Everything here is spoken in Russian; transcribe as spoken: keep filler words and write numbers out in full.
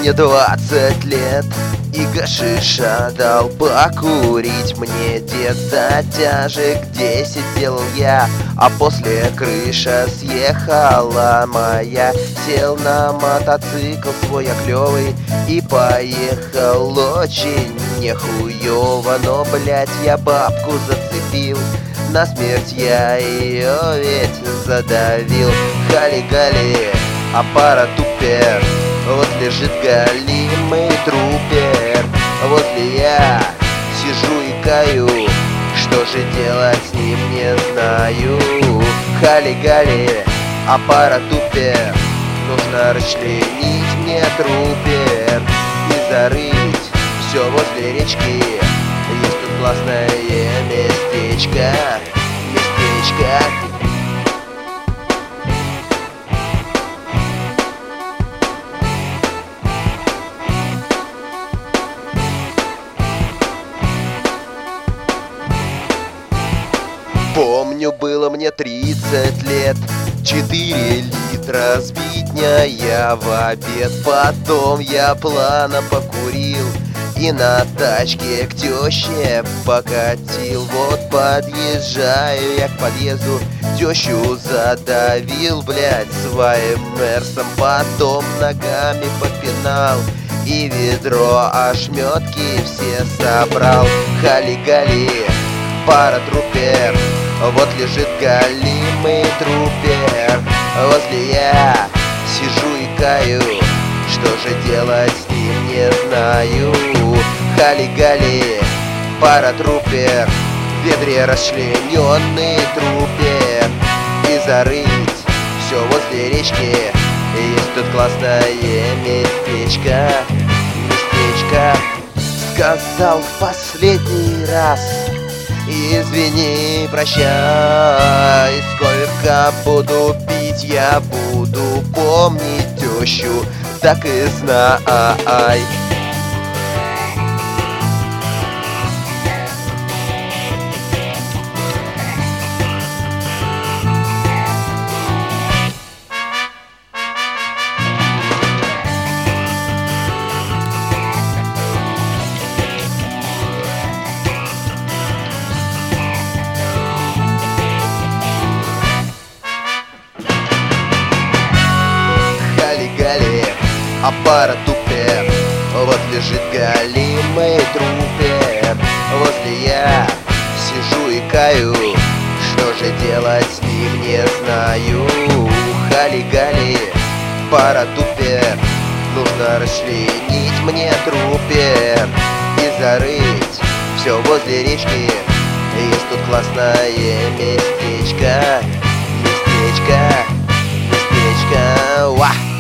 Мне двадцать лет, и гашиша дал покурить мне дед. Затяжек десять сделал я, а после крыша съехала моя. Сел на мотоцикл свой я клёвый и поехал очень нехуёво. Но, блять, я бабку зацепил, насмерть я ее ведь задавил. Гали-гали, аппаратупер, вот лежит галимый трупер. Возле я сижу и каю, что же делать с ним не знаю. Гали-гали, аппаратупер, нужно расчленить мне трупер и зарыть все возле речки. Есть тут классное местечко, местечко. Помню, было мне тридцать лет, четыре литра сбитня я в обед. Потом я плавно покурил и на тачке к тёще покатил. Вот подъезжаю я к подъезду, тещу задавил, блядь, своим мерсом. Потом ногами попинал и ведро ошметки все собрал. Гали-гали, паратрупер, вот лежит галимый трупер. Возле я сижу и каю, что же делать с ним не знаю. Гали-гали, паратрупер, в ведре расчлененный трупер и зарыть все возле речки. Есть тут классное местечко, местечко. Сказал в последний раз: извини, прощай. Сколько буду пить, я буду помнить тещу, так и знай. Аппаратупер, вот лежит галимый трупер. Возле я сижу и каю, что же делать с ним не знаю. Гали-гали, паратупер, нужно расчленить мне трупер и зарыть все возле речки. Есть тут классное местечко, местечко, местечко. Уа!